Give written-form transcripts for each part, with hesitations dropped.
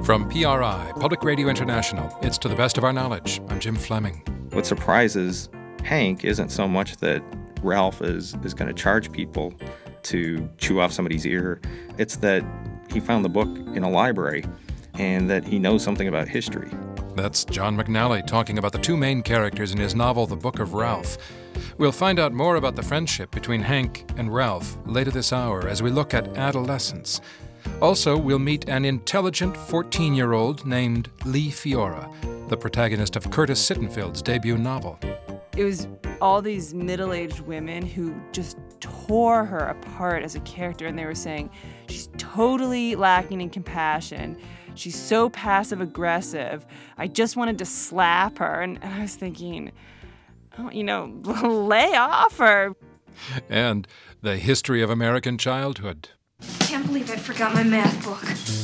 From PRI, Public Radio International, it's To the Best of Our Knowledge. I'm Jim Fleming. What surprises Hank isn't so much that Ralph is going to charge people to chew off somebody's ear. It's that he found the book in a library and that he knows something about history. That's John McNally talking about the two main characters in his novel, The Book of Ralph. We'll find out more about the friendship between Hank and Ralph later this hour as we look at adolescence. Also, we'll meet an intelligent 14-year-old named Lee Fiora, the protagonist of Curtis Sittenfeld's debut novel. It was all these middle-aged women who just tore her apart as a character, and they were saying, she's totally lacking in compassion. She's so passive-aggressive. I just wanted to slap her. And I was thinking, lay off her. And the history of American childhood. I can't believe I forgot my math book.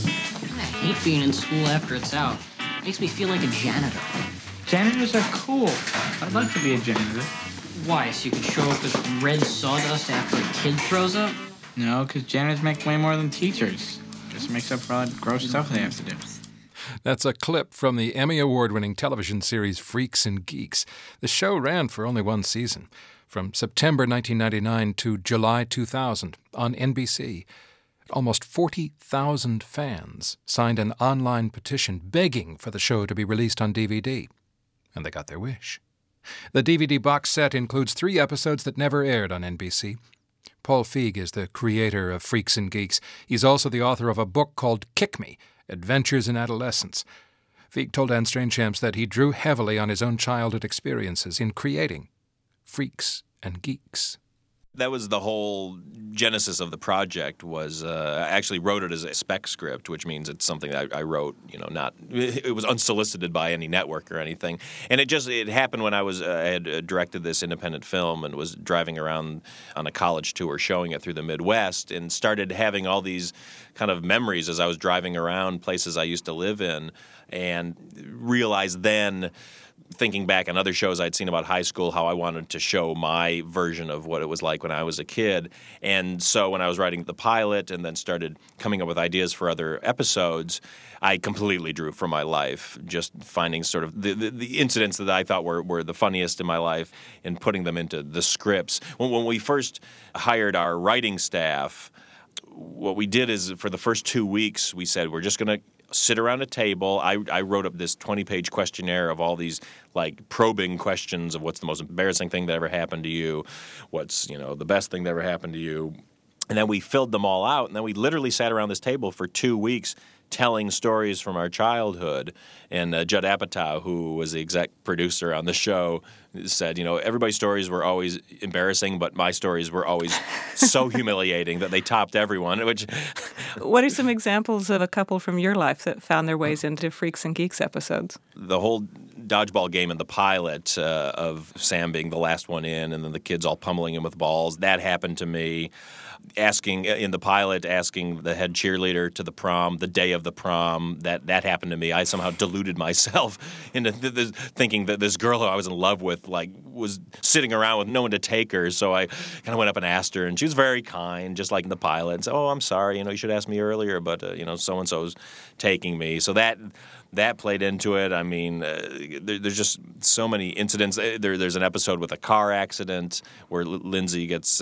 I hate being in school after it's out. It makes me feel like a janitor. Janitors are cool. I'd like to be a janitor. Why, so you can show up with red sawdust after a kid throws up? No, because janitors make way more than teachers. Just makes up for all that gross stuff they have to do. That's a clip from the Emmy Award-winning television series Freaks and Geeks. The show ran for only one season, from September 1999 to July 2000 on NBC. Almost 40,000 fans signed an online petition begging for the show to be released on DVD. And they got their wish. The DVD box set includes 3 episodes that never aired on NBC. Paul Feig is the creator of Freaks and Geeks. He's also the author of a book called Kick Me, Adventures in Adolescence. Feig told Anne Strangechamps that he drew heavily on his own childhood experiences in creating Freaks and Geeks. That was the whole genesis of the project. I actually wrote it as a spec script, which means it's something that I wrote, it was unsolicited by any network or anything. And it happened when I had directed this independent film and was driving around on a college tour showing it through the Midwest and started having all these kind of memories as I was driving around places I used to live in and realized then, thinking back on other shows I'd seen about high school, how I wanted to show my version of what it was like when I was a kid. And so when I was writing the pilot and then started coming up with ideas for other episodes, I completely drew from my life, just finding sort of the incidents that I thought were the funniest in my life and putting them into the scripts. When we first hired our writing staff, what we did is for the first 2 weeks, we said we're just going to sit around a table. I wrote up this 20-page questionnaire of all these probing questions of what's the most embarrassing thing that ever happened to you, what's the best thing that ever happened to you, and then we filled them all out, and then we literally sat around this table for 2 weeks telling stories from our childhood. And Judd Apatow, who was the exec producer on the show, said, everybody's stories were always embarrassing, but my stories were always so humiliating that they topped everyone. What are some examples of a couple from your life that found their ways into Freaks and Geeks episodes? The whole dodgeball game in the pilot of Sam being the last one in and then the kids all pummeling him with balls, that happened to me. Asking the head cheerleader to the prom, the day of the prom, that happened to me. I somehow deluded myself into thinking that this girl who I was in love with was sitting around with no one to take her. So I kind of went up and asked her, and she was very kind, just like in the pilot, and said, "Oh, I'm sorry, you should ask me earlier, but so-and-so's taking me." So that played into it. I mean, there's just so many incidents. There's an episode with a car accident where Lindsay gets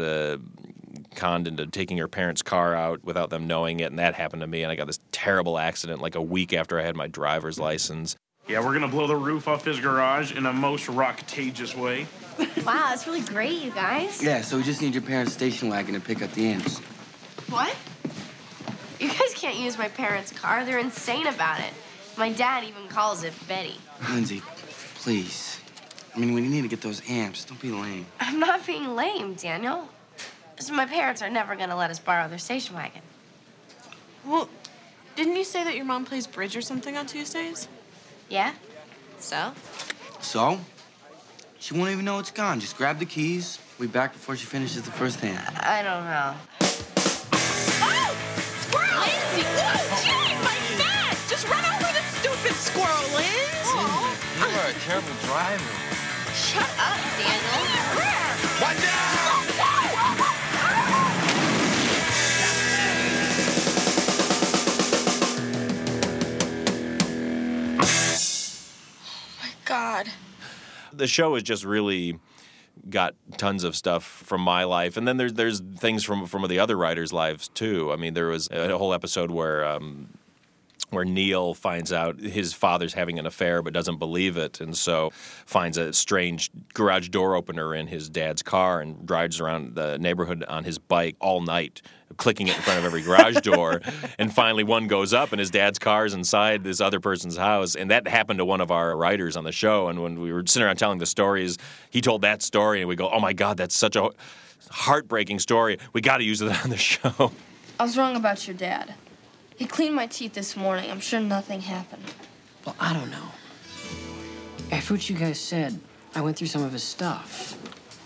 conned into taking her parents' car out without them knowing it, and that happened to me, and I got this terrible accident a week after I had my driver's license. Yeah, we're gonna blow the roof off his garage in a most rocktageous way. Wow, that's really great, you guys. Yeah, so we just need your parents' station wagon to pick up the amps. What? You guys can't use my parents' car. They're insane about it. My dad even calls it Betty. Lindsay, please. I mean, when you need to get those amps, don't be lame. I'm not being lame, Daniel. So my parents are never going to let us borrow their station wagon. Well, didn't you say that your mom plays bridge or something on Tuesdays? Yeah? So? So? She won't even know it's gone. Just grab the keys. We'll be back before she finishes the first hand. I don't know. Oh! Squirrel! Lindsay! Whoa, gee, my neck! Just run over the stupid squirrel, Linz! Lindsay, you are a terrible driver. Shut up, Daniel. Watch out! The show has just really got tons of stuff from my life, and then there's things from the other writers' lives too. I mean, there was a whole episode where Neil finds out his father's having an affair but doesn't believe it, and so finds a strange garage door opener in his dad's car and drives around the neighborhood on his bike all night, clicking it in front of every garage door. And finally one goes up and his dad's car's inside this other person's house. And that happened to one of our writers on the show. And when we were sitting around telling the stories, he told that story and we go, oh my God, that's such a heartbreaking story. We got to use it on the show. I was wrong about your dad. He cleaned my teeth this morning. I'm sure nothing happened. Well, I don't know. After what you guys said, I went through some of his stuff.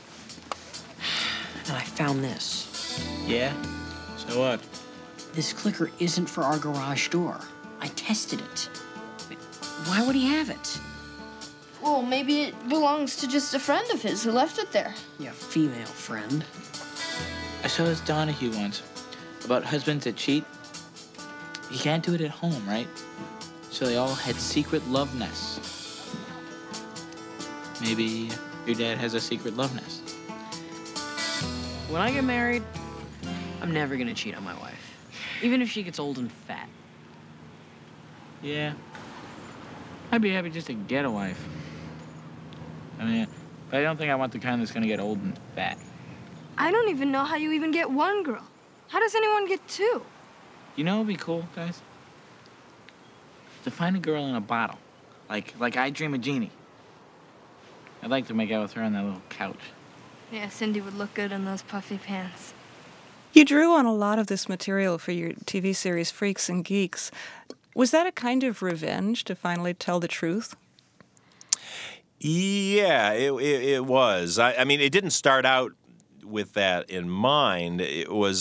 And I found this. Yeah? So what? This clicker isn't for our garage door. I tested it. Why would he have it? Well, maybe it belongs to just a friend of his who left it there. Yeah, female friend. I saw this Donahue once about husbands that cheat. You can't do it at home, right? So they all had secret love nests. Maybe your dad has a secret love nest. When I get married, I'm never gonna cheat on my wife. Even if she gets old and fat. Yeah. I'd be happy just to get a wife. I mean, but I don't think I want the kind that's gonna get old and fat. I don't even know how you even get one girl. How does anyone get two? You know what'd be cool, guys? To find a girl in a bottle. Like I Dream of Jeannie. I'd like to make out with her on that little couch. Yeah, Cindy would look good in those puffy pants. You drew on a lot of this material for your TV series Freaks and Geeks. Was that a kind of revenge to finally tell the truth? Yeah, it was. I mean, it didn't start out with that in mind. It was,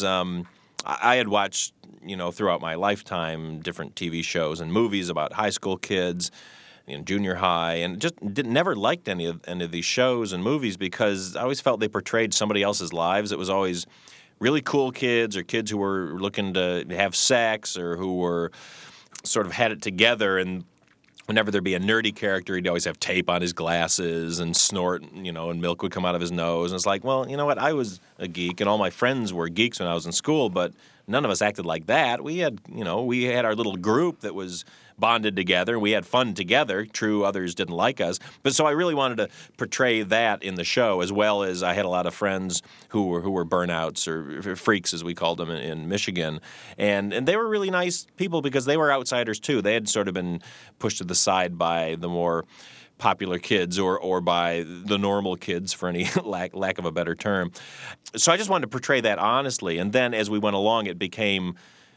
I had watched, throughout my lifetime, different TV shows and movies about high school kids, junior high, and just never liked any of these shows and movies because I always felt they portrayed somebody else's lives. It was always really cool kids or kids who were looking to have sex or who were sort of had it together, and whenever there'd be a nerdy character, he'd always have tape on his glasses and snort, and milk would come out of his nose. And it's like, well, you know what? I was a geek, and all my friends were geeks when I was in school, but none of us acted like that. We had, we had our little group that was bonded together. We had fun together. True, others didn't like us. But so I really wanted to portray that in the show, as well as I had a lot of friends who were burnouts or freaks, as we called them in Michigan. And they were really nice people because they were outsiders too. They had sort of been pushed to the side by the more popular kids or by the normal kids, for any lack of a better term. So I just wanted to portray that honestly. And then as we went along, it became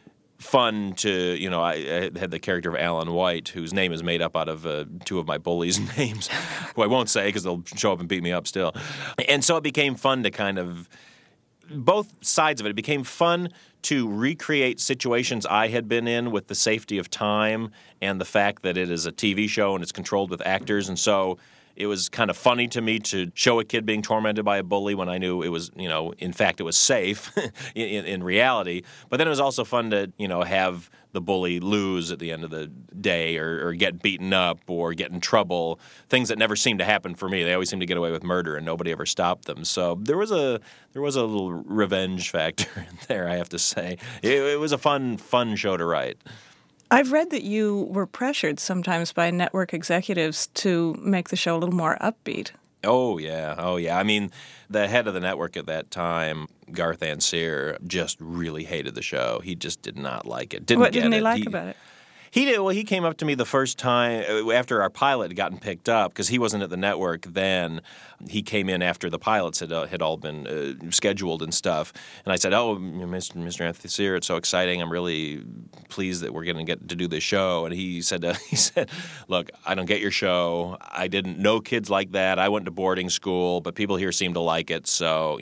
fun to, I had the character of Alan White, whose name is made up out of two of my bullies' names, who I won't say because they'll show up and beat me up still. And so it became fun to kind of, both sides of it, it became fun to recreate situations I had been in with the safety of time and the fact that it is a TV show and it's controlled with actors. And so it was kind of funny to me to show a kid being tormented by a bully when I knew it was, in fact, it was safe in reality. But then it was also fun to, have the bully lose at the end of the day or get beaten up or get in trouble, things that never seemed to happen for me. They always seemed to get away with murder and nobody ever stopped them. So there was a little revenge factor in there, I have to say. It was a fun show to write. I've read that you were pressured sometimes by network executives to make the show a little more upbeat. Oh, yeah. I mean, the head of the network at that time, Garth Ancier, just really hated the show. He just did not like it. What didn't he like about it? He did. Well, he came up to me the first time after our pilot had gotten picked up because he wasn't at the network then. He came in after the pilots had all been scheduled and stuff. And I said, "Oh, Mr. Ancier, it's so exciting! I'm really pleased that we're going to get to do this show." And he said, "Look, I don't get your show. I didn't know kids like that. I went to boarding school, but people here seem to like it. So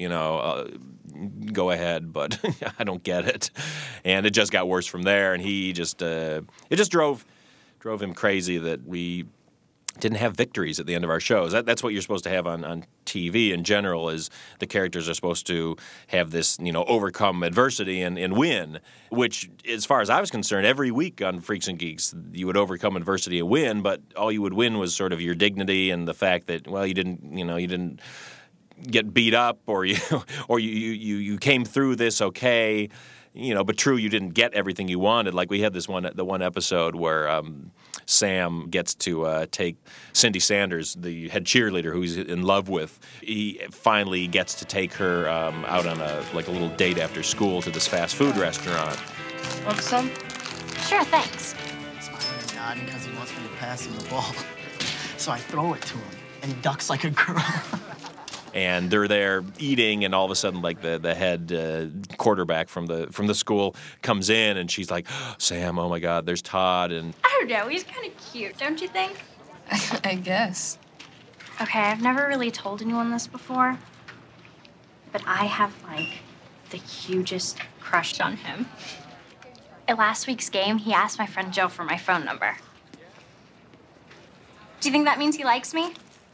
go ahead, but I don't get it." And it just got worse from there. And he just it just drove him crazy that we didn't have victories at the end of our shows. That's what you're supposed to have on TV in general, is the characters are supposed to have this, overcome adversity and win, which, as far as I was concerned, every week on Freaks and Geeks, you would overcome adversity and win, but all you would win was sort of your dignity and the fact that, well, you didn't get beat up or you came through this okay. But true, you didn't get everything you wanted. Like we had the one episode where Sam gets to take Cindy Sanders, the head cheerleader who he's in love with. He finally gets to take her out on a little date after school to this fast food restaurant. Want some? Sure, thanks. Smiling and nodding because he wants me to pass him the ball. So I throw it to him, and he ducks like a girl. And they're there eating, and all of a sudden, the head quarterback from the school comes in, and she's like, "Sam, oh my God, there's Todd." And I don't know, he's kind of cute, don't you think? I guess. Okay, I've never really told anyone this before, but I have, the hugest crush on him. At last week's game, he asked my friend Joe for my phone number. Do you think that means he likes me?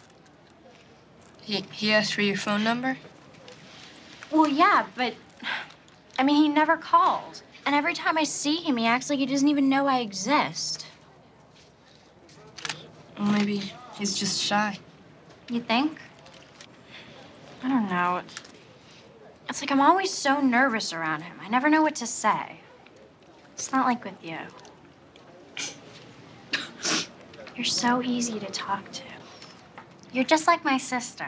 He asked for your phone number? Well, yeah, but, he never called. And every time I see him, he acts like he doesn't even know I exist. Well, maybe he's just shy. You think? I don't know. It's like I'm always so nervous around him. I never know what to say. It's not like with you. You're so easy to talk to. You're just like my sister.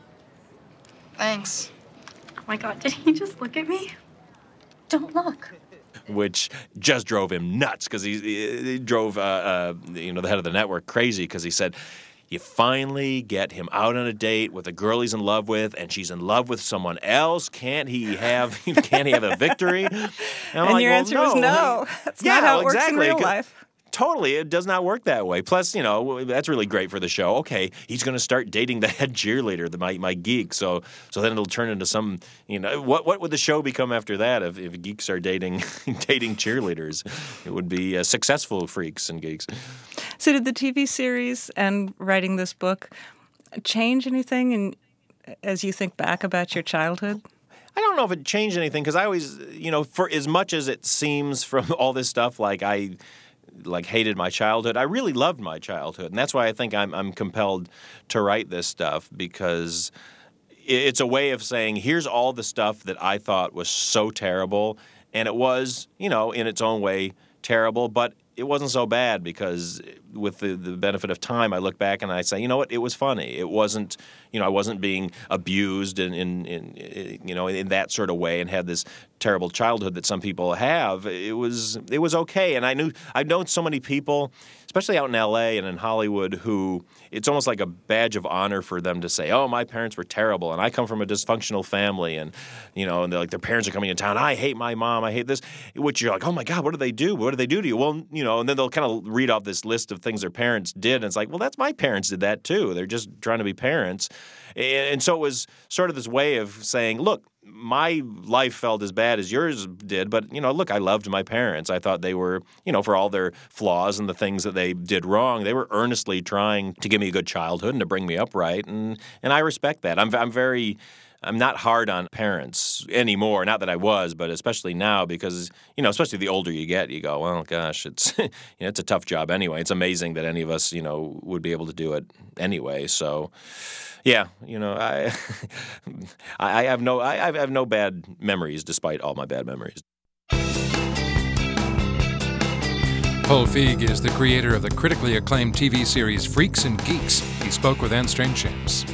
Thanks. Oh my God, did he just look at me? Don't look. Which just drove him nuts, because he drove the head of the network crazy, because he said, you finally get him out on a date with a girl he's in love with, and she's in love with someone else. Can't he have a victory? And your answer was no. That's not how it works in real life. Totally, it does not work that way. Plus, that's really great for the show. Okay, he's going to start dating the head cheerleader, my geek. So then it'll turn into some, what would the show become after that if geeks are dating cheerleaders? It would be successful Freaks and Geeks. So did the TV series and writing this book change anything as you think back about your childhood? I don't know if it changed anything, because I always, for as much as it seems from all this stuff, I hated my childhood, I really loved my childhood. And that's why I think I'm compelled to write this stuff, because it's a way of saying, here's all the stuff that I thought was so terrible. And it was, in its own way, terrible, but it wasn't so bad, because with the benefit of time, I look back and I say, you know what, it was funny. It wasn't, I wasn't being abused in that sort of way and had this terrible childhood that some people have. It was okay. And I've known so many people, especially out in L.A. and in Hollywood, who it's almost like a badge of honor for them to say, oh, my parents were terrible, and I come from a dysfunctional family, and, and they're like, their parents are coming in town, I hate my mom, I hate this, which you're like, oh my God, what did they do? What did they do to you? Well, and then they'll kind of read off this list of things their parents did, and it's like, well, that's my parents did that too. They're just trying to be parents. And so it was sort of this way of saying, look, my life felt as bad as yours did, but, look, I loved my parents. I thought they were, for all their flaws and the things that they did wrong, they were earnestly trying to give me a good childhood and to bring me up right, and I respect that. I'm not hard on parents anymore. Not that I was, but especially now, because, especially the older you get, you go, well, gosh, it's it's a tough job anyway. It's amazing that any of us, would be able to do it anyway. So, yeah, I have no bad memories despite all my bad memories. Paul Feig is the creator of the critically acclaimed TV series Freaks and Geeks. He spoke with Anne Strainchamps.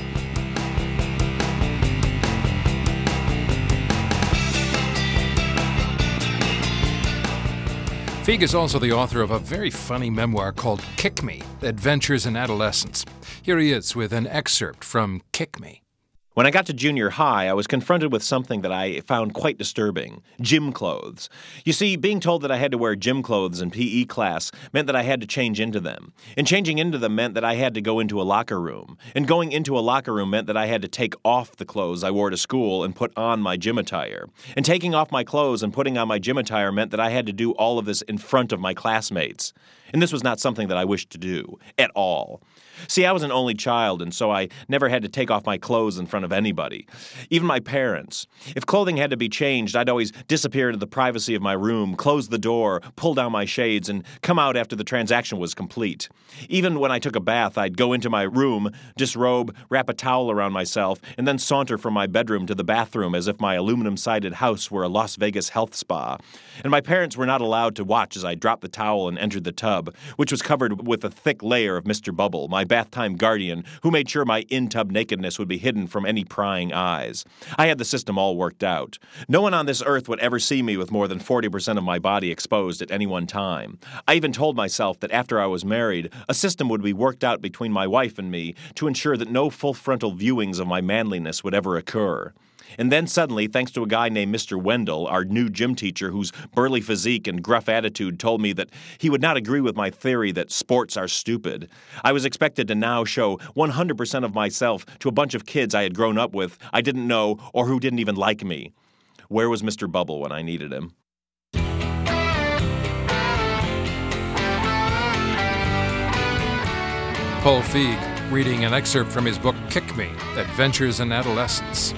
Feig is also the author of a very funny memoir called Kick Me, Adventures in Adolescence. Here he is with an excerpt from Kick Me. When I got to junior high, I was confronted with something that I found quite disturbing: gym clothes. You see, being told that I had to wear gym clothes in PE class meant that I had to change into them. And changing into them meant that I had to go into a locker room. And going into a locker room meant that I had to take off the clothes I wore to school and put on my gym attire. And taking off my clothes and putting on my gym attire meant that I had to do all of this in front of my classmates. And this was not something that I wished to do at all. See, I was an only child, and so I never had to take off my clothes in front of anybody, even my parents. If clothing had to be changed, I'd always disappear into the privacy of my room, close the door, pull down my shades, and come out after the transaction was complete. Even when I took a bath, I'd go into my room, disrobe, wrap a towel around myself, and then saunter from my bedroom to the bathroom as if my aluminum-sided house were a Las Vegas health spa. And my parents were not allowed to watch as I dropped the towel and entered the tub, which was covered with a thick layer of Mr. Bubble, my bath-time guardian, who made sure my in-tub nakedness would be hidden from any prying eyes. I had the system all worked out. No one on this earth would ever see me with more than 40% of my body exposed at any one time. I even told myself that after I was married, a system would be worked out between my wife and me to ensure that no full-frontal viewings of my manliness would ever occur. And then suddenly, thanks to a guy named Mr. Wendell, our new gym teacher whose burly physique and gruff attitude told me that he would not agree with my theory that sports are stupid, I was expected to now show 100% of myself to a bunch of kids I had grown up with, I didn't know, or who didn't even like me. Where was Mr. Bubble when I needed him? Paul Feig reading an excerpt from his book Kick Me, Adventures in Adolescence.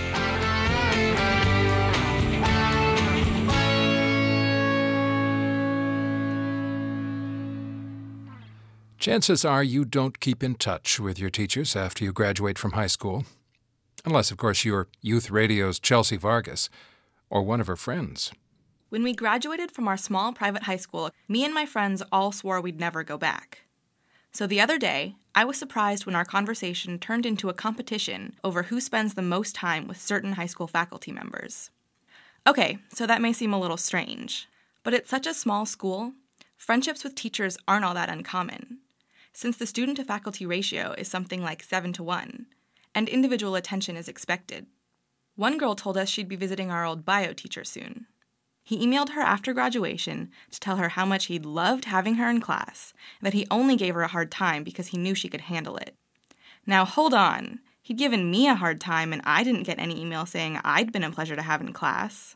Chances are you don't keep in touch with your teachers after you graduate from high school. Unless, of course, you're Youth Radio's Chelsea Vargas or one of her friends. When we graduated from our small private high school, me and my friends all swore we'd never go back. So the other day, I was surprised when our conversation turned into a competition over who spends the most time with certain high school faculty members. Okay, so that may seem a little strange, but at such a small school, friendships with teachers aren't all that uncommon, since the student-to-faculty ratio is something like 7-1, and individual attention is expected. One girl told us she'd be visiting our old bio teacher soon. He emailed her after graduation to tell her how much he'd loved having her in class, and that he only gave her a hard time because he knew she could handle it. Now hold on, he'd given me a hard time and I didn't get any email saying I'd been a pleasure to have in class.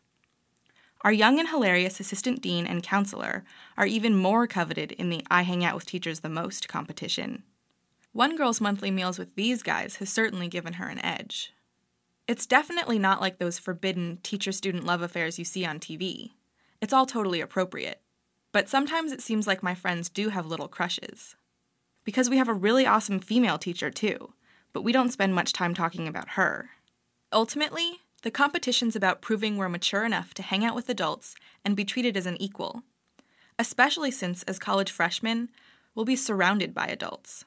Our young and hilarious assistant dean and counselor are even more coveted in the I hang out with teachers the most competition. One girl's monthly meals with these guys has certainly given her an edge. It's definitely not like those forbidden teacher-student love affairs you see on TV. It's all totally appropriate. But sometimes it seems like my friends do have little crushes. Because we have a really awesome female teacher too, but we don't spend much time talking about her. Ultimately, the competition's about proving we're mature enough to hang out with adults and be treated as an equal, especially since, as college freshmen, we'll be surrounded by adults.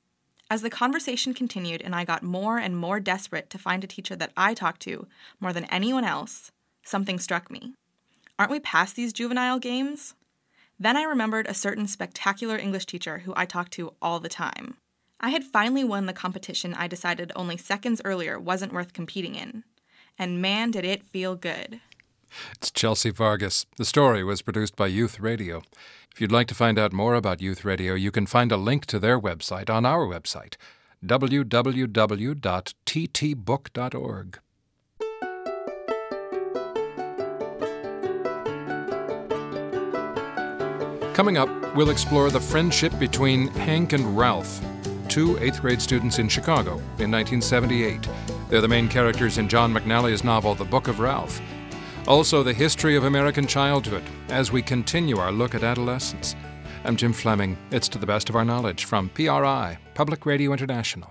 As the conversation continued and I got more and more desperate to find a teacher that I talked to more than anyone else, something struck me. Aren't we past these juvenile games? Then I remembered a certain spectacular English teacher who I talked to all the time. I had finally won the competition I decided only seconds earlier wasn't worth competing in. And man, did it feel good. It's Chelsea Vargas. The story was produced by Youth Radio. If you'd like to find out more about Youth Radio, you can find a link to their website on our website, www.ttbook.org. Coming up, we'll explore the friendship between Hank and Ralph, two 8th grade students in Chicago in 1978. They're the main characters in John McNally's novel, The Book of Ralph. Also, the history of American childhood as we continue our look at adolescence. I'm Jim Fleming. It's To the Best of Our Knowledge from PRI, Public Radio International.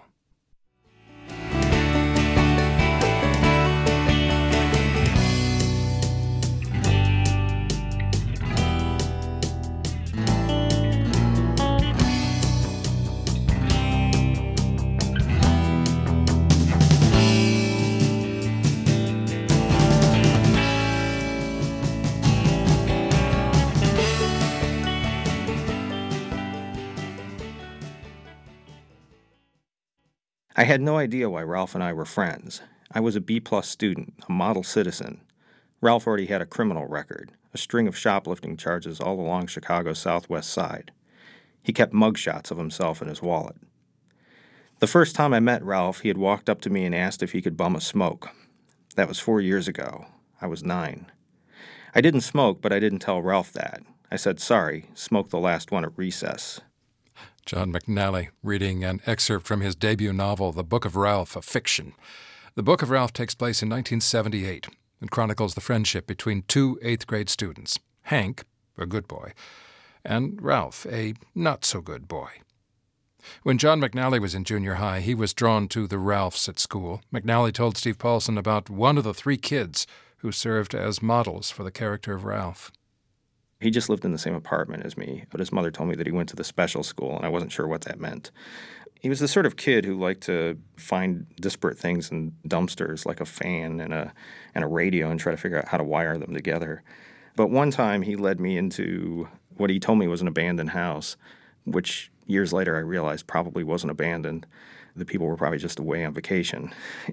I had no idea why Ralph and I were friends. I was a B-plus student, a model citizen. Ralph already had a criminal record, a string of shoplifting charges all along Chicago's southwest side. He kept mugshots of himself in his wallet. The first time I met Ralph, he had walked up to me and asked if he could bum a smoke. That was 4 years ago. I was 9. I didn't smoke, but I didn't tell Ralph that. I said, sorry, smoked the last one at recess. John McNally reading an excerpt from his debut novel, The Book of Ralph, a fiction. The Book of Ralph takes place in 1978 and chronicles the friendship between two eighth-grade students, Hank, a good boy, and Ralph, a not-so-good boy. When John McNally was in junior high, he was drawn to the Ralphs at school. McNally told Steve Paulson about one of the three kids who served as models for the character of Ralph. He just lived in the same apartment as me, but his mother told me that he went to the special school, and I wasn't sure what that meant. He was the sort of kid who liked to find disparate things in dumpsters, like a fan and a radio, and try to figure out how to wire them together. But one time he led me into what he told me was an abandoned house, which years later I realized probably wasn't abandoned. The people were probably just away on vacation.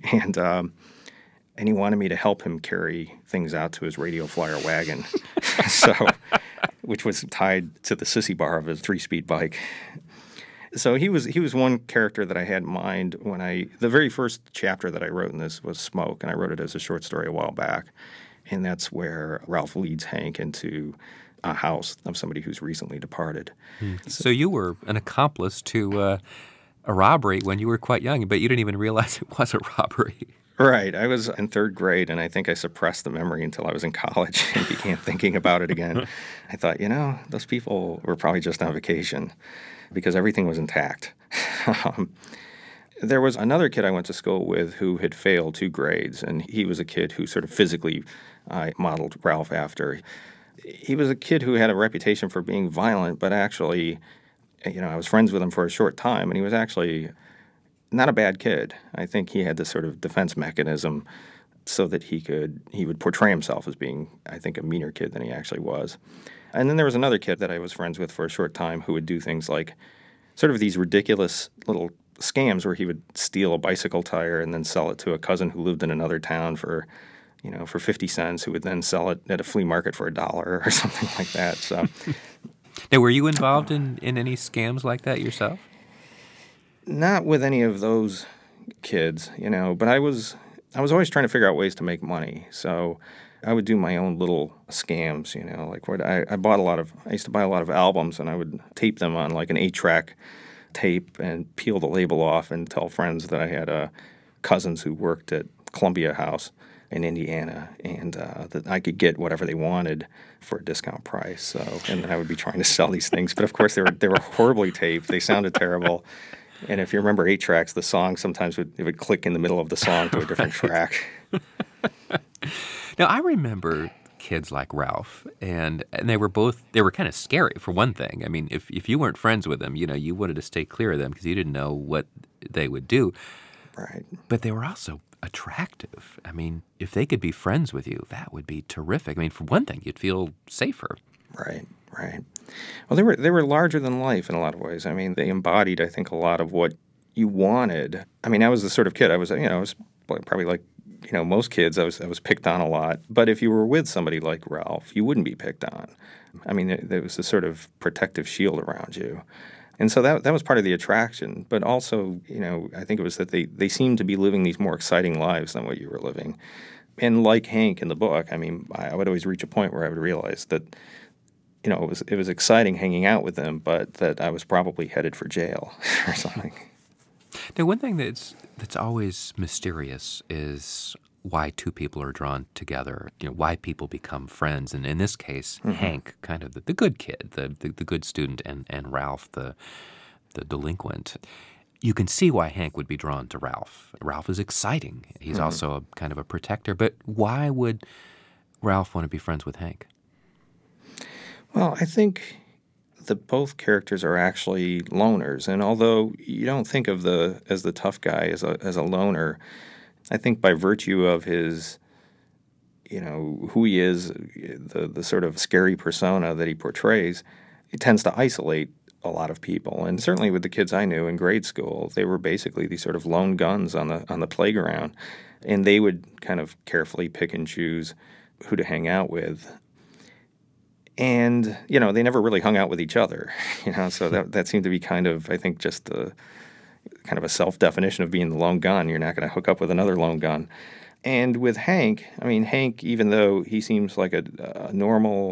And he wanted me to help him carry things out to his radio flyer wagon, which was tied to the sissy bar of his 3-speed bike. So he was one character that I had in mind when the very first chapter that I wrote in this was Smoke, and I wrote it as a short story a while back. And that's where Ralph leads Hank into a house of somebody who's recently departed. So you were an accomplice to a robbery when you were quite young, but you didn't even realize it was a robbery. Right. I was in third grade, and I think I suppressed the memory until I was in college and began thinking about it again. I thought, those people were probably just on vacation because everything was intact. There was another kid I went to school with who had failed 2 grades, and he was a kid who sort of physically I modeled Ralph after. He was a kid who had a reputation for being violent, but actually, I was friends with him for a short time, and he was actually not a bad kid. I think he had this sort of defense mechanism so that he would portray himself as being, I think, a meaner kid than he actually was. And then there was another kid that I was friends with for a short time who would do things like sort of these ridiculous little scams where he would steal a bicycle tire and then sell it to a cousin who lived in another town for 50 cents, who would then sell it at a flea market for $1 or something like that. So, now, were you involved in any scams like that yourself? Not with any of those kids, but I was always trying to figure out ways to make money. So I would do my own little scams, like what I used to buy a lot of albums, and I would tape them on like an 8-track tape and peel the label off and tell friends that I had cousins who worked at Columbia House in Indiana, and that I could get whatever they wanted for a discount price. So, and then I would be trying to sell these things, but of course they were horribly taped. They sounded terrible. And if you remember 8 tracks, the song sometimes it would click in the middle of the song to a different track. Now, I remember kids like Ralph, and they were kind of scary, for one thing. I mean, if you weren't friends with them, you wanted to stay clear of them because you didn't know what they would do. Right. But they were also attractive. I mean, if they could be friends with you, that would be terrific. I mean, for one thing, you'd feel safer. Right. Well, they were larger than life in a lot of ways. I mean, they embodied, I think, a lot of what you wanted. I mean, I was the sort of kid, I was probably like, most kids, I was picked on a lot. But if you were with somebody like Ralph, you wouldn't be picked on. I mean, there was a sort of protective shield around you. And so that was part of the attraction. But also, I think it was that they seemed to be living these more exciting lives than what you were living. And like Hank in the book, I mean, I would always reach a point where I would realize that, it was exciting hanging out with them, but that I was probably headed for jail or something. Now, one thing that's always mysterious is why two people are drawn together, why people become friends. And in this case, Hank, kind of the good kid, the good student, and Ralph, the delinquent. You can see why Hank would be drawn to Ralph. Ralph is exciting. He's also a kind of a protector. But why would Ralph want to be friends with Hank? Well, I think that both characters are actually loners, and although you don't think of as the tough guy as a loner, I think by virtue of his, who he is, the sort of scary persona that he portrays, it tends to isolate a lot of people. And certainly with the kids I knew in grade school, they were basically these sort of lone guns on the playground, and they would kind of carefully pick and choose who to hang out with. And, they never really hung out with each other, so that seemed to be kind of, I think, just kind of a self-definition of being the lone gun. You're not going to hook up with another lone gun. And with Hank, even though he seems like a normal,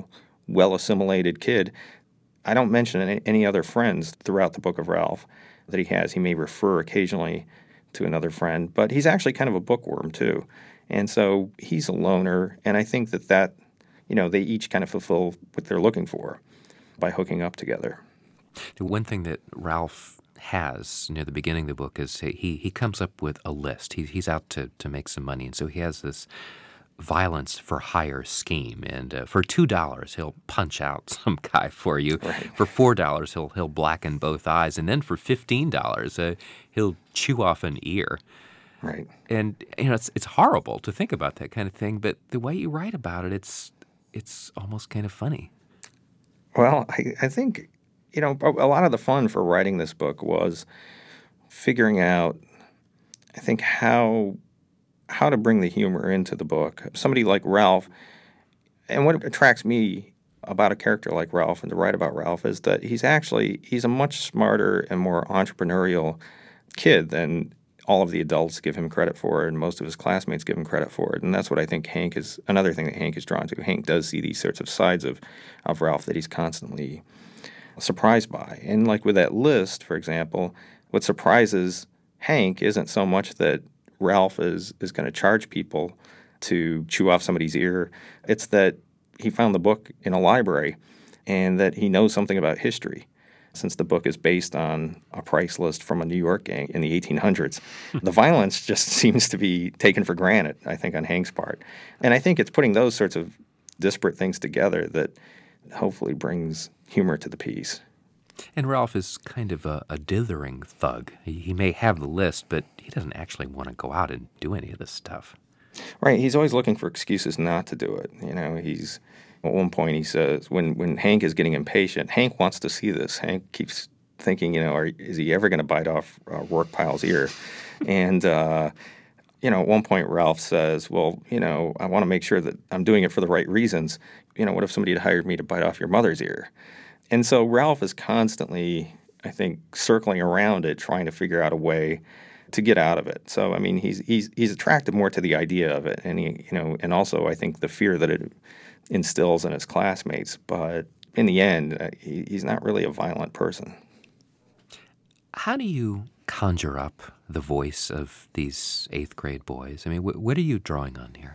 well-assimilated kid. I don't mention any other friends throughout the book of Ralph that he has. He may refer occasionally to another friend, but he's actually kind of a bookworm too. And so he's a loner, and I think that they each kind of fulfill what they're looking for by hooking up together. The one thing that Ralph has near the beginning of the book is he comes up with a list. He's out to make some money, and so he has this violence for hire scheme. And for $2, he'll punch out some guy for you. Right. For $4, he'll blacken both eyes, and then for $15, he'll chew off an ear. Right. And it's horrible to think about that kind of thing, but the way you write about it, it's almost kind of funny. Well, I think, a lot of the fun for writing this book was figuring out, I think, how to bring the humor into the book. Somebody like Ralph, and what attracts me about a character like Ralph and to write about Ralph is that he's a much smarter and more entrepreneurial kid than all of the adults give him credit for, and most of his classmates give him credit for it. And that's what I think another thing that Hank is drawn to. Hank does see these sorts of sides of Ralph that he's constantly surprised by. And like with that list, for example, what surprises Hank isn't so much that Ralph is going to charge people to chew off somebody's ear. It's that he found the book in a library and that he knows something about history. Since the book is based on a price list from a New York gang in the 1800s, the violence just seems to be taken for granted, I think, on Hank's part. And I think it's putting those sorts of disparate things together that hopefully brings humor to the piece. And Ralph is kind of a dithering thug. He may have the list, but he doesn't actually want to go out and do any of this stuff. Right. He's always looking for excuses not to do it. At one point he says, when Hank is getting impatient, Hank wants to see this. Hank keeps thinking, is he ever going to bite off Workpile's ear? And, at one point Ralph says, well, I want to make sure that I'm doing it for the right reasons. What if somebody had hired me to bite off your mother's ear? And so Ralph is constantly, I think, circling around it, trying to figure out a way to get out of it. So, I mean, he's attracted more to the idea of it, and and also I think the fear that it instills in his classmates. But in the end, he's not really a violent person. How do you conjure up the voice of these 8th grade boys? I mean, what are you drawing on here?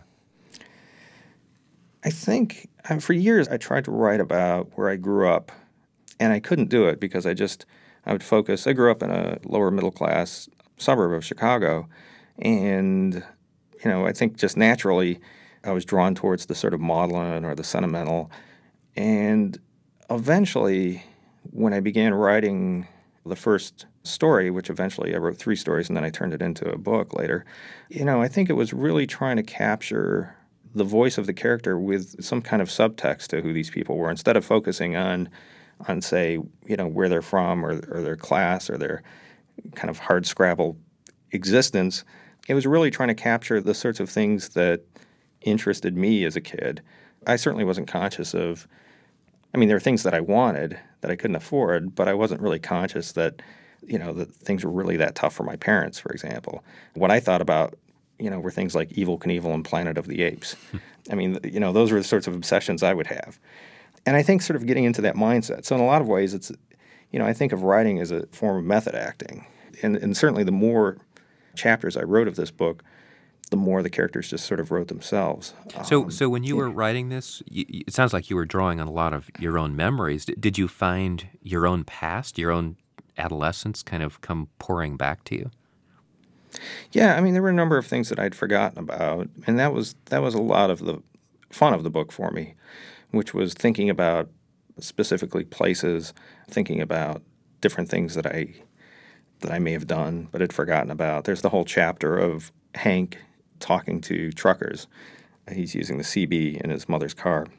I think for years I tried to write about where I grew up, and I couldn't do it because I would focus. I grew up in a lower middle class suburb of Chicago, and I think just naturally I was drawn towards the sort of maudlin or the sentimental. And eventually, when I began writing the first story, which eventually I wrote 3 stories and then I turned it into a book later, I think it was really trying to capture the voice of the character with some kind of subtext to who these people were, instead of focusing on say, where they're from or their class or their kind of hard-scrabble existence. It was really trying to capture the sorts of things that interested me as a kid. I certainly wasn't conscious of, there were things that I wanted that I couldn't afford, but I wasn't really conscious that, that things were really that tough for my parents, for example. What I thought about, were things like Evel Knievel and Planet of the Apes. Those were the sorts of obsessions I would have. And I think sort of getting into that mindset. So in a lot of ways, it's, I think of writing as a form of method acting. And certainly the more chapters I wrote of this book, the more the characters just sort of wrote themselves. So when you were writing this, it sounds like you were drawing on a lot of your own memories. Did you find your own past, your own adolescence kind of come pouring back to you? Yeah, there were a number of things that I'd forgotten about, and that was a lot of the fun of the book for me, which was thinking about specifically places, thinking about different things that I may have done but had forgotten about. There's the whole chapter of Hank talking to truckers. He's using the CB in his mother's car.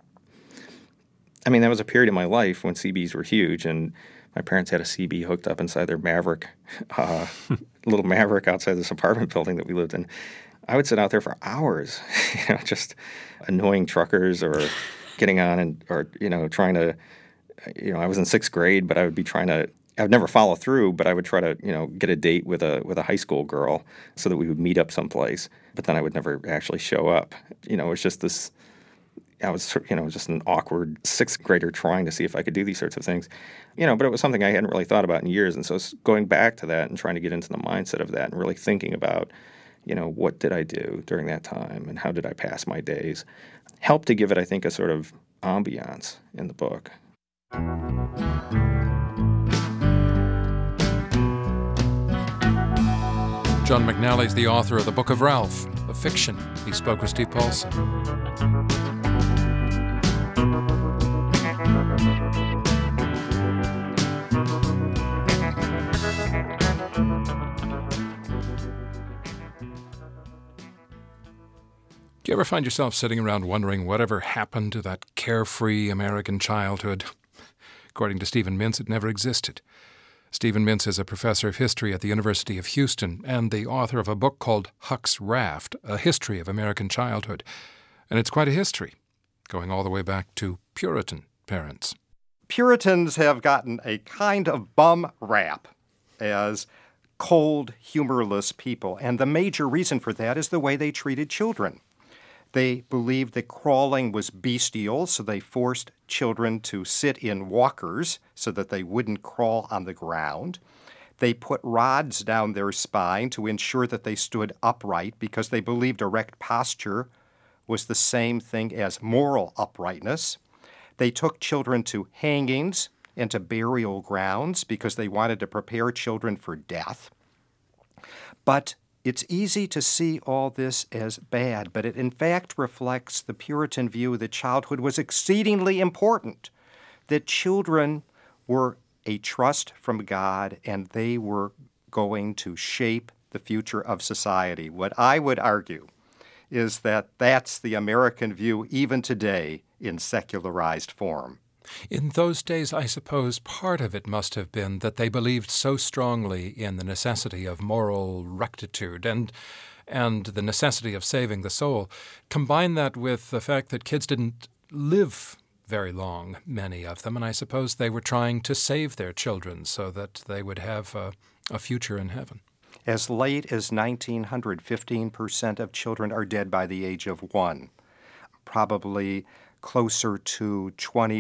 That was a period in my life when CBs were huge, and my parents had a CB hooked up inside their Maverick, little Maverick outside this apartment building that we lived in. I would sit out there for hours, just annoying truckers or getting on or trying to, I was in 6th grade, but I would never follow through, but I would try to, get a date with a high school girl so that we would meet up someplace. But then I would never actually show up. It's just this, I was, just an awkward sixth grader trying to see if I could do these sorts of things, but it was something I hadn't really thought about in years. And so going back to that and trying to get into the mindset of that and really thinking about, what did I do during that time and how did I pass my days, helped to give it, I think, a sort of ambiance in the book. John McNally is the author of The Book of Ralph, a fiction. He spoke with Steve Paulson. Do you ever find yourself sitting around wondering whatever happened to that carefree American childhood? According to Stephen Mintz, it never existed. Stephen Mintz is a professor of history at the University of Houston and the author of a book called Huck's Raft, A History of American Childhood. And it's quite a history, going all the way back to Puritan parents. Puritans have gotten a kind of bum rap as cold, humorless people, and the major reason for that is the way they treated children. They believed that crawling was bestial, so they forced children to sit in walkers so that they wouldn't crawl on the ground. They put rods down their spine to ensure that they stood upright because they believed erect posture was the same thing as moral uprightness. They took children to hangings and to burial grounds because they wanted to prepare children for death. But it's easy to see all this as bad, but it in fact reflects the Puritan view that childhood was exceedingly important, that children were a trust from God and they were going to shape the future of society. What I would argue is that that's the American view even today in secularized form. In those days, I suppose part of it must have been that they believed so strongly in the necessity of moral rectitude and the necessity of saving the soul. Combine that with the fact that kids didn't live very long, many of them, and I suppose they were trying to save their children so that they would have a future in heaven. As late as 1900, 15% of children are dead by the age of 1. Probably closer to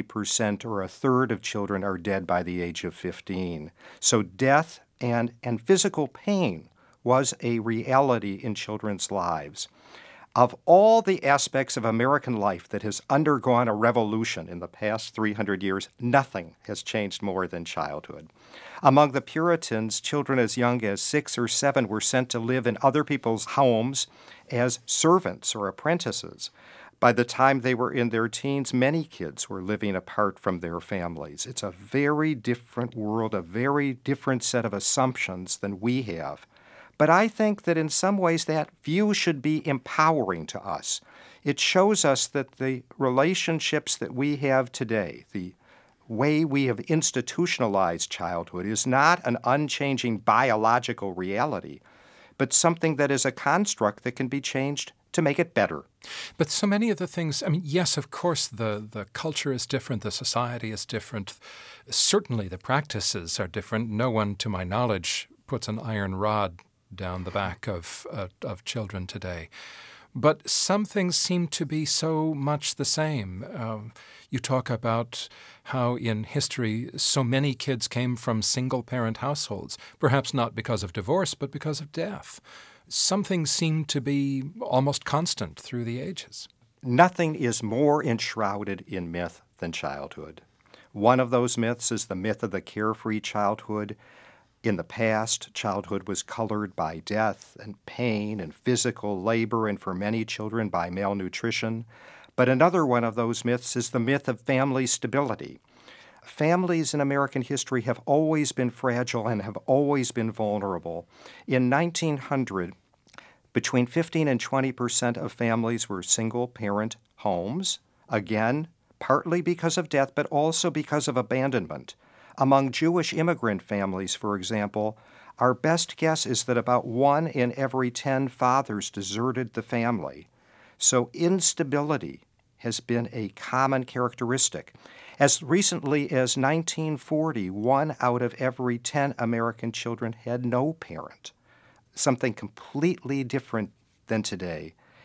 20% or a third of children are dead by the age of 15. So death and physical pain was a reality in children's lives. Of all the aspects of American life that has undergone a revolution in the past 300 years, nothing has changed more than childhood. Among the Puritans, children as young as 6 or 7 were sent to live in other people's homes as servants or apprentices. By the time they were in their teens, many kids were living apart from their families. It's a very different world, a very different set of assumptions than we have. But I think that in some ways that view should be empowering to us. It shows us that the relationships that we have today, the way we have institutionalized childhood, is not an unchanging biological reality, but something that is a construct that can be changed to make it better. But so many of the things, yes, of course, the culture is different, the society is different. Certainly the practices are different. No one, to my knowledge, puts an iron rod down the back of children today. But some things seem to be so much the same. You talk about how in history so many kids came from single-parent households, perhaps not because of divorce, but because of death. Some things seem to be almost constant through the ages. Nothing is more enshrouded in myth than childhood. One of those myths is the myth of the carefree childhood. In the past, childhood was colored by death and pain and physical labor, and for many children by malnutrition. But another one of those myths is the myth of family stability. Families in American history have always been fragile and have always been vulnerable. In 1900, between 15 and 20% of families were single-parent homes, again, partly because of death, but also because of abandonment. Among Jewish immigrant families, for example, our best guess is that about 1 in every 10 fathers deserted the family. So instability has been a common characteristic. As recently as 1940, 1 out of every 10 American children had no parent, something completely different than today.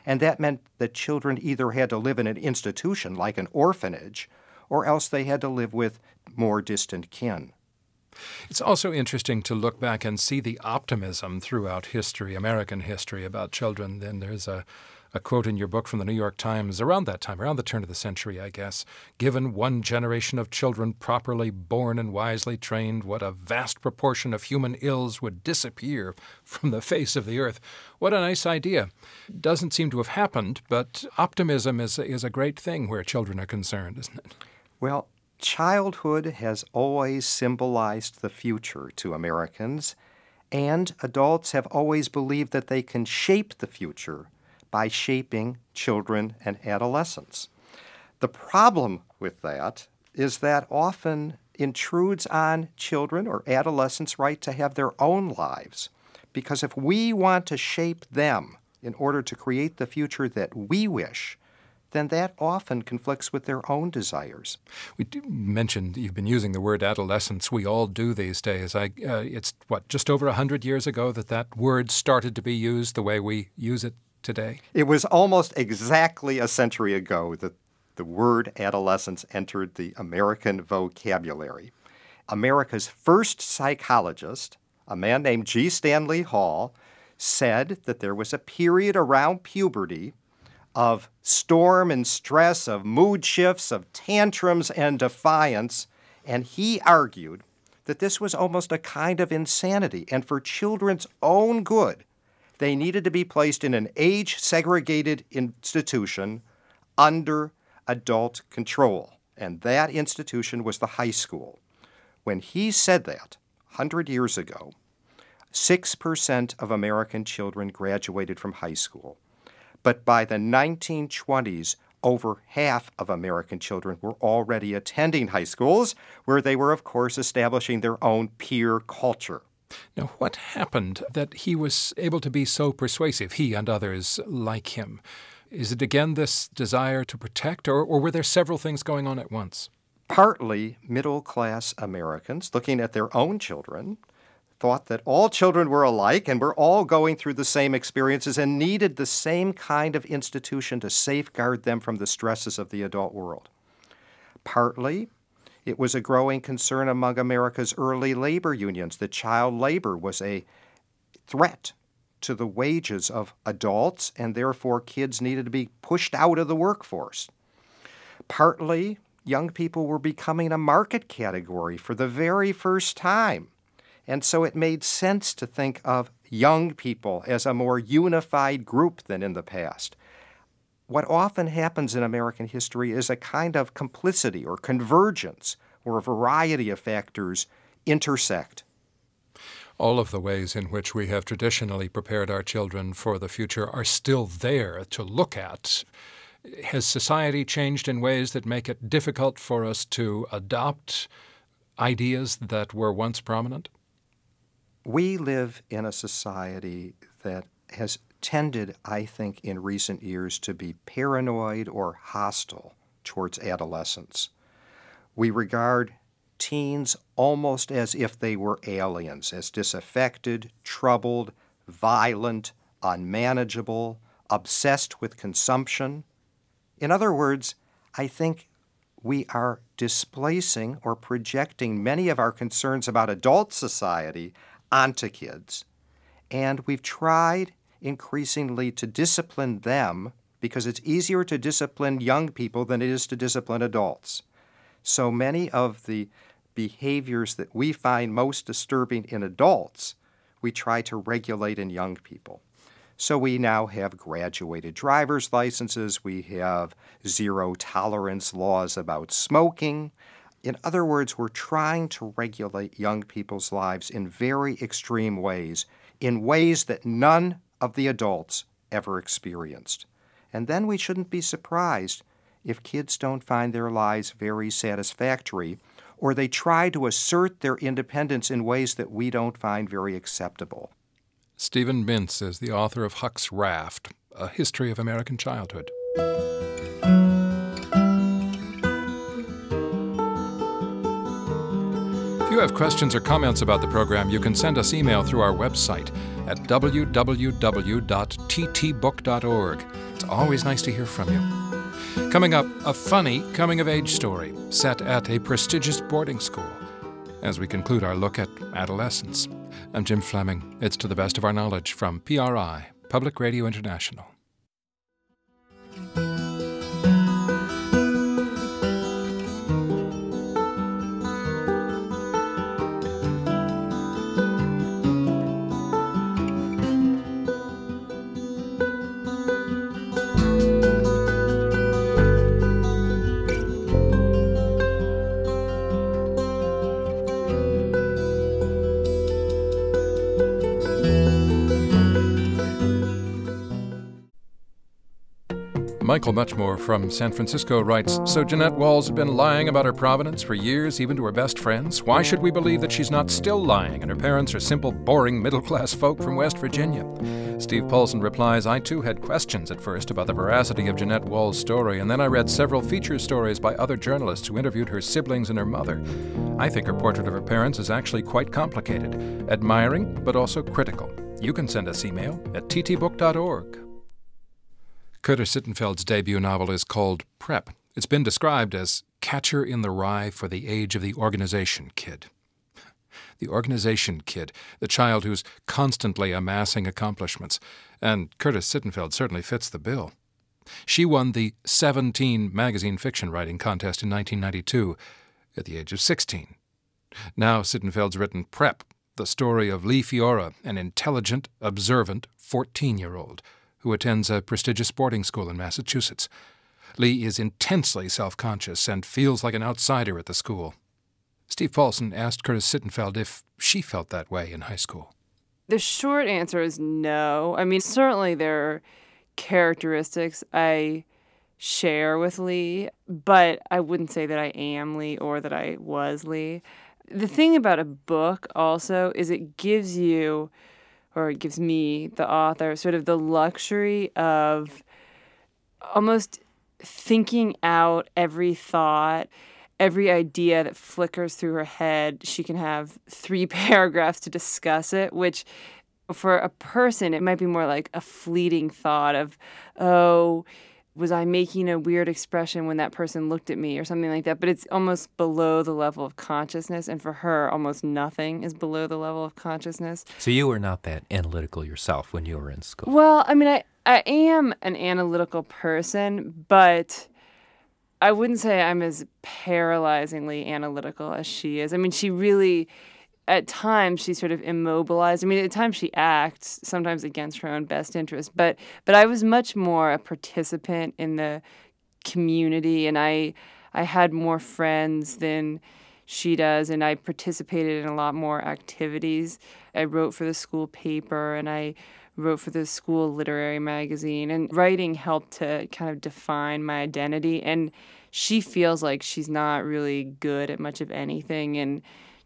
And that meant that children either had to live in an institution like an orphanage, or else they had to live with more distant kin. It's also interesting to look back and see the optimism throughout history, American history, about children. Then there's a quote in your book from the New York Times around that time, around the turn of the century, I guess. Given one generation of children properly born and wisely trained, what a vast proportion of human ills would disappear from the face of the earth. What a nice idea. Doesn't seem to have happened, but optimism is a great thing where children are concerned, isn't it? Well, childhood has always symbolized the future to Americans, and adults have always believed that they can shape the future by shaping children and adolescents. The problem with that is that often intrudes on children or adolescents' right to have their own lives, because if we want to shape them in order to create the future that we wish, then that often conflicts with their own desires. We mentioned you've been using the word adolescence. We all do these days. It's, just over 100 years ago that word started to be used the way we use it today? It was almost exactly a century ago that the word adolescence entered the American vocabulary. America's first psychologist, a man named G. Stanley Hall, said that there was a period around puberty of storm and stress, of mood shifts, of tantrums and defiance, and he argued that this was almost a kind of insanity, and for children's own good, they needed to be placed in an age-segregated institution under adult control, and that institution was the high school. When he said that 100 years ago, 6% of American children graduated from high school. But by the 1920s, over half of American children were already attending high schools, where they were, of course, establishing their own peer culture. Now, what happened that he was able to be so persuasive, he and others like him? Is it again this desire to protect, or were there several things going on at once? Partly middle-class Americans, looking at their own children, thought that all children were alike and were all going through the same experiences and needed the same kind of institution to safeguard them from the stresses of the adult world. Partly, it was a growing concern among America's early labor unions that child labor was a threat to the wages of adults, and therefore kids needed to be pushed out of the workforce. Partly, young people were becoming a market category for the very first time, and so it made sense to think of young people as a more unified group than in the past. What often happens in American history is a kind of complicity or convergence where a variety of factors intersect. All of the ways in which we have traditionally prepared our children for the future are still there to look at. Has society changed in ways that make it difficult for us to adopt ideas that were once prominent? We live in a society that has tended, I think, in recent years to be paranoid or hostile towards adolescents. We regard teens almost as if they were aliens, as disaffected, troubled, violent, unmanageable, obsessed with consumption. In other words, I think we are displacing or projecting many of our concerns about adult society onto kids. And we've tried increasingly to discipline them because it's easier to discipline young people than it is to discipline adults. So many of the behaviors that we find most disturbing in adults, we try to regulate in young people. So we now have graduated driver's licenses, we have zero-tolerance laws about smoking. In other words, we're trying to regulate young people's lives in very extreme ways, in ways that none of the adults ever experienced. And then we shouldn't be surprised if kids don't find their lives very satisfactory, or they try to assert their independence in ways that we don't find very acceptable. Stephen Mintz is the author of Huck's Raft, A History of American Childhood. you have questions or comments about the program, you can send us email through our website at www.ttbook.org. It's always nice to hear from you. Coming up, a funny coming-of-age story set at a prestigious boarding school as we conclude our look at adolescence. I'm Jim Fleming. It's To the Best of Our Knowledge from PRI, Public Radio International. Michael Muchmore from San Francisco writes, so Jeanette Walls had been lying about her provenance for years, even to her best friends. Why should we believe that she's not still lying and her parents are simple, boring, middle-class folk from West Virginia? Steve Paulson replies, I too had questions at first about the veracity of Jeanette Walls' story, and then I read several feature stories by other journalists who interviewed her siblings and her mother. I think her portrait of her parents is actually quite complicated, admiring but also critical. You can send us email at ttbook.org. Curtis Sittenfeld's debut novel is called Prep. It's been described as Catcher in the Rye for the Age of the Organization Kid. The Organization Kid, the child who's constantly amassing accomplishments. And Curtis Sittenfeld certainly fits the bill. She won the 17 magazine fiction writing contest in 1992 at the age of 16. Now Sittenfeld's written Prep, the story of Lee Fiora, an intelligent, observant 14-year-old who attends a prestigious boarding school in Massachusetts. Lee is intensely self-conscious and feels like an outsider at the school. Steve Paulson asked Curtis Sittenfeld if she felt that way in high school. The short answer is no. I mean, certainly there are characteristics I share with Lee, but I wouldn't say that I am Lee or that I was Lee. The thing about a book also is it gives you, or it gives me, the author, sort of the luxury of almost thinking out every thought, every idea that flickers through her head. She can have 3 paragraphs to discuss it, which for a person, it might be more like a fleeting thought of, oh, was I making a weird expression when that person looked at me or something like that? But it's almost below the level of consciousness. And for her, almost nothing is below the level of consciousness. So you were not that analytical yourself when you were in school? Well, I mean, I am an analytical person, but I wouldn't say I'm as paralyzingly analytical as she is. I mean, she really, at times, she's sort of immobilized. I mean, at times she acts, sometimes against her own best interest. But I was much more a participant in the community, and I had more friends than she does, and I participated in a lot more activities. I wrote for the school paper, and I wrote for the school literary magazine, and writing helped to kind of define my identity. And she feels like she's not really good at much of anything, and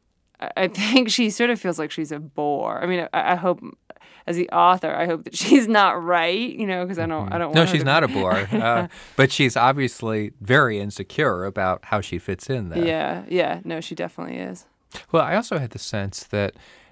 I think she sort of feels like she's a bore. I mean, I hope, as the author, I hope that she's not right, because I don't want No, her she's to not a bore, but she's obviously very insecure about how she fits in there. Yeah, no, she definitely is. Well, I also had the sense that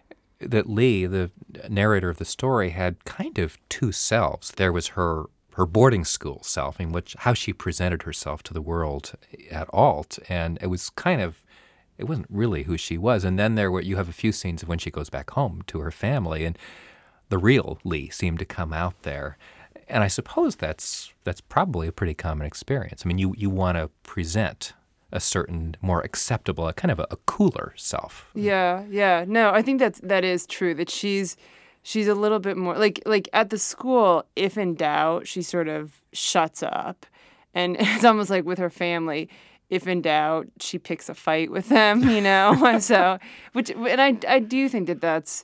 Lee, the narrator of the story, had kind of 2 selves. There was her boarding school self, in which how she presented herself to the world at Alt, and it was kind of, it wasn't really who she was. And then you have a few scenes of when she goes back home to her family, and the real Lee seemed to come out there. And I suppose that's probably a pretty common experience. I mean, you want to present a certain more acceptable, a kind of a cooler self. Yeah. No, I think that is true, that she's a little bit more like at the school, if in doubt, she sort of shuts up. And it's almost like with her family, if in doubt, she picks a fight with them, So, I do think that that's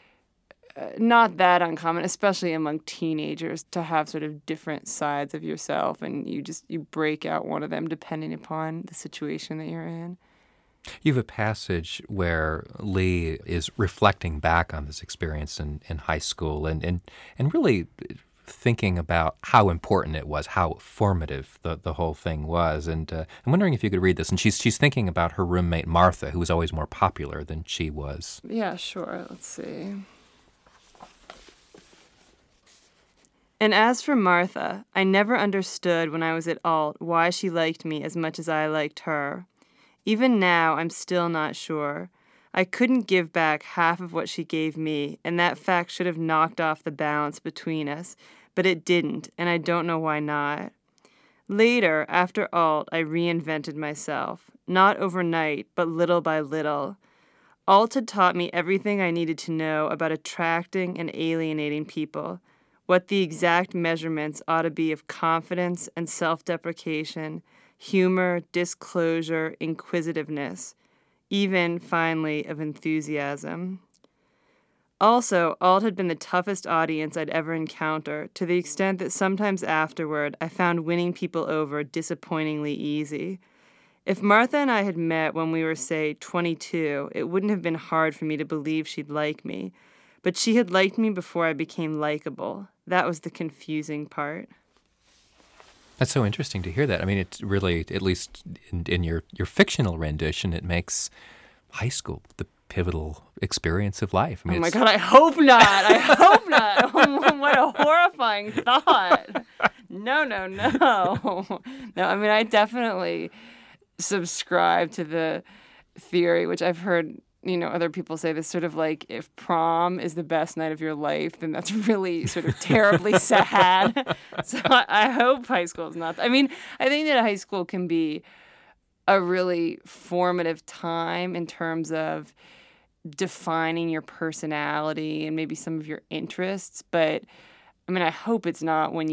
not that uncommon, especially among teenagers, to have sort of different sides of yourself, and you break out one of them depending upon the situation that you're in. You have a passage where Lee is reflecting back on this experience in high school and really thinking about how important it was, how formative the whole thing was. And I'm wondering if you could read this. And she's thinking about her roommate, Martha, who was always more popular than she was. Yeah, sure. Let's see. And as for Martha, I never understood when I was at Alt why she liked me as much as I liked her. Even now, I'm still not sure. I couldn't give back half of what she gave me, and that fact should have knocked off the balance between us, but it didn't, and I don't know why not. Later, after Alt, I reinvented myself, not overnight, but little by little. Alt had taught me everything I needed to know about attracting and alienating people, what the exact measurements ought to be of confidence and self-deprecation, humor, disclosure, inquisitiveness, even, finally, of enthusiasm. Also, Alt had been the toughest audience I'd ever encountered, to the extent that sometimes afterward I found winning people over disappointingly easy. If Martha and I had met when we were, say, 22, it wouldn't have been hard for me to believe she'd like me, but she had liked me before I became likable. That was the confusing part. That's so interesting to hear that. I mean, it's really, at least in your fictional rendition, it makes high school the pivotal experience of life. I mean, oh my God, I hope not. I hope not. What a horrifying thought. No. No, I mean, I definitely subscribe to the theory, which I've heard, other people say, this sort of like, if prom is the best night of your life, then that's really sort of terribly sad. So I hope high school is not. I mean, I think that high school can be a really formative time in terms of defining your personality and maybe some of your interests. But I mean, I hope it's not when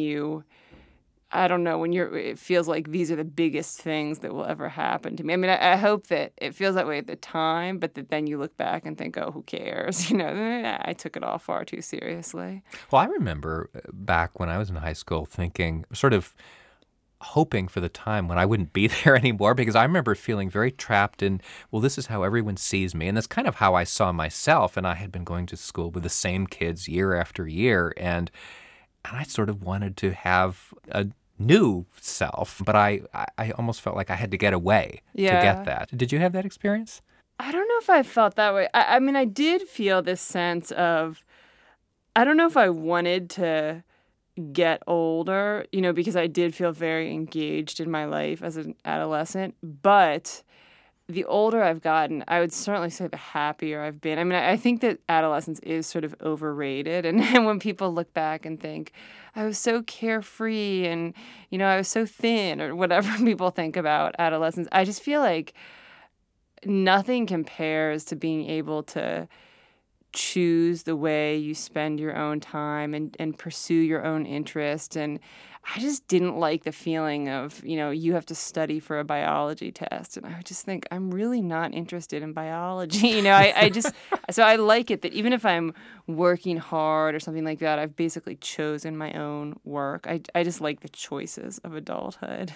it feels like these are the biggest things that will ever happen to me. I mean, I hope that it feels that way at the time, but that then you look back and think, oh, who cares? I took it all far too seriously. Well, I remember back when I was in high school thinking, sort of hoping for the time when I wouldn't be there anymore, because I remember feeling very trapped in, well, this is how everyone sees me. And that's kind of how I saw myself. And I had been going to school with the same kids year after year. And I sort of wanted to have a new self, but I almost felt like I had to get away to get that. Did you have that experience? I don't know if I felt that way. I mean, I did feel this sense of, I don't know if I wanted to get older, because I did feel very engaged in my life as an adolescent, but the older I've gotten, I would certainly say the happier I've been. I mean, I think that adolescence is sort of overrated. And when people look back and think, I was so carefree and, I was so thin, or whatever people think about adolescence, I just feel like nothing compares to being able to choose the way you spend your own time and pursue your own interest. And I just didn't like the feeling of, you have to study for a biology test. And I would just think, I'm really not interested in biology. So I like it that even if I'm working hard or something like that, I've basically chosen my own work. I just like the choices of adulthood.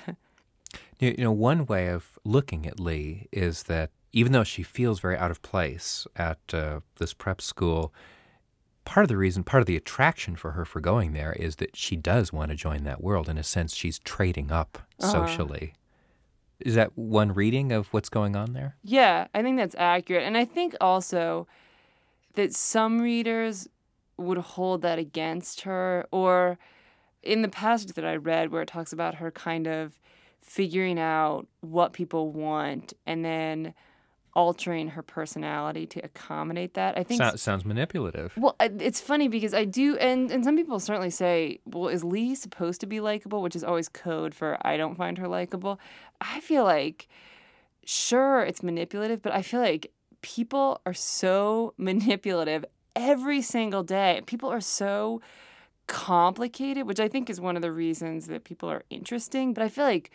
One way of looking at Lee is that even though she feels very out of place at this prep school, part of the attraction for her for going there is that she does want to join that world. In a sense, she's trading up socially. Is that one reading of what's going on there? Yeah, I think that's accurate. And I think also that some readers would hold that against her, or in the passage that I read where it talks about her kind of figuring out what people want and then altering her personality to accommodate that. I think sounds manipulative. Well, it's funny because I do, and some people certainly say, well, is Lee supposed to be likable, which is always code for I don't find her likable. I feel like, sure, it's manipulative, but I feel like people are so manipulative every single day. People are so complicated, which I think is one of the reasons that people are interesting. But I feel like,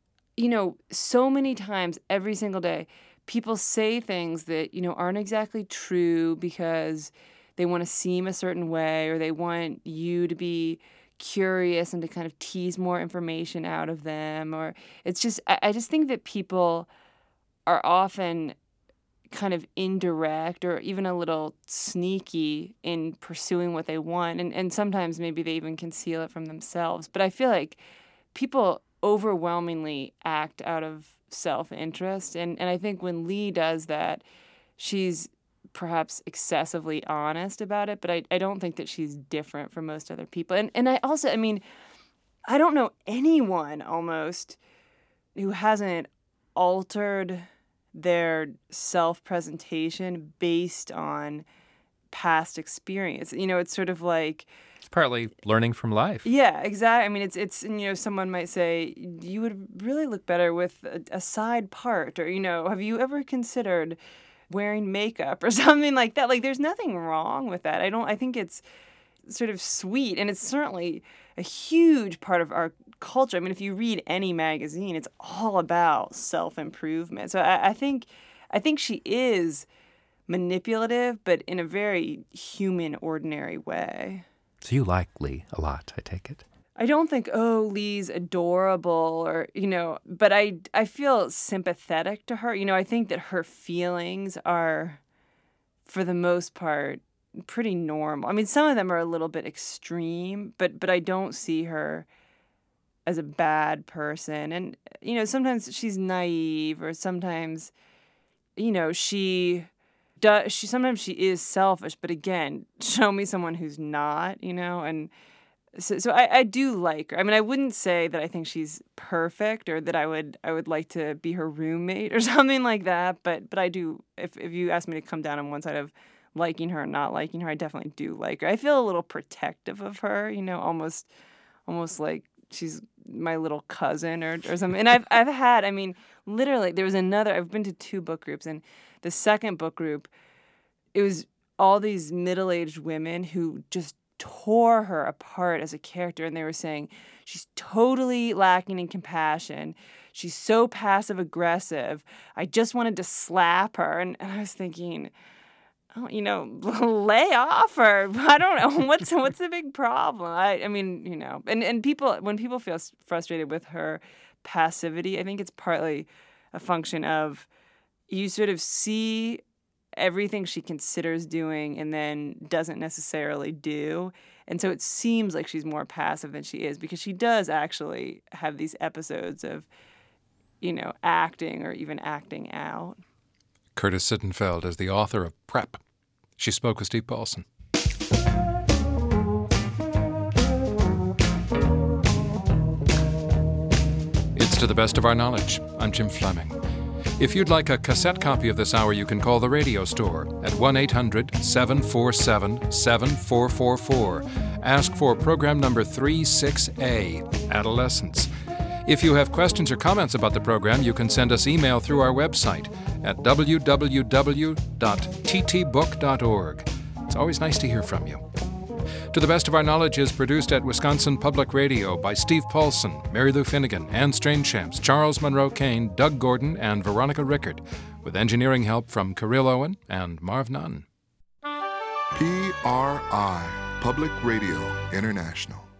so many times every single day, people say things that, aren't exactly true because they want to seem a certain way, or they want you to be curious and to kind of tease more information out of them. Or it's just, I just think that people are often kind of indirect or even a little sneaky in pursuing what they want. And sometimes maybe they even conceal it from themselves. But I feel like people overwhelmingly act out of self-interest. And I think when Lee does that, she's perhaps excessively honest about it, but I don't think that she's different from most other people. And I also, I mean, I don't know anyone almost who hasn't altered their self-presentation based on past experience. You know, it's sort of like... It's partly learning from life. Yeah, exactly. I mean, it's you know, someone might say, you would really look better with a side part, or, you know, have you ever considered wearing makeup or something like that? Like, there's nothing wrong with that. I think it's sort of sweet, and it's certainly a huge part of our culture. I mean, if you read any magazine, it's all about self-improvement. So I think she is manipulative, but in a very human, ordinary way. So you like Lee a lot, I take it? I don't think, oh, Lee's adorable, or, you know, but I feel sympathetic to her. You know, I think that her feelings are, for the most part, pretty normal. I mean, some of them are a little bit extreme, but I don't see her as a bad person. And, you know, sometimes she's naive, or sometimes, you know, sometimes she is selfish, but again, show me someone who's not, you know, and so I do like her. I mean, I wouldn't say that I think she's perfect, or that I would like to be her roommate or something like that, but I do, if you ask me to come down on one side of liking her or not liking her, I definitely do like her. I feel a little protective of her, you know, almost like she's my little cousin or something. And I've had, I mean, literally, I've been to 2 book groups, and the second book group, it was all these middle-aged women who just tore her apart as a character, and they were saying, she's totally lacking in compassion. She's so passive-aggressive. I just wanted to slap her. And I was thinking, oh, you know, lay off her. I don't know. What's the big problem? I mean, you know, and when people feel frustrated with her passivity, I think it's partly a function of, you sort of see everything she considers doing and then doesn't necessarily do. And so it seems like she's more passive than she is, because she does actually have these episodes of, you know, acting or even acting out. Curtis Sittenfeld is the author of Prep. She spoke with Steve Paulson. It's To the Best of Our Knowledge. I'm Jim Fleming. If you'd like a cassette copy of this hour, you can call the radio store at 1-800-747-7444. Ask for program number 36A, Adolescence. If you have questions or comments about the program, you can send us email through our website at www.ttbook.org. It's always nice to hear from you. To the Best of Our Knowledge is produced at Wisconsin Public Radio by Steve Paulson, Mary Lou Finnegan, Ann Stranechamps, Charles Monroe Kane, Doug Gordon, and Veronica Rickard, with engineering help from Kirill Owen and Marv Nunn. PRI, Public Radio International.